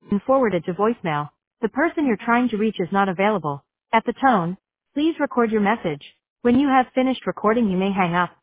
and forwarded to voicemail. The person you're trying to reach is not available. At the tone, please record your message. When you have finished recording, you may hang up.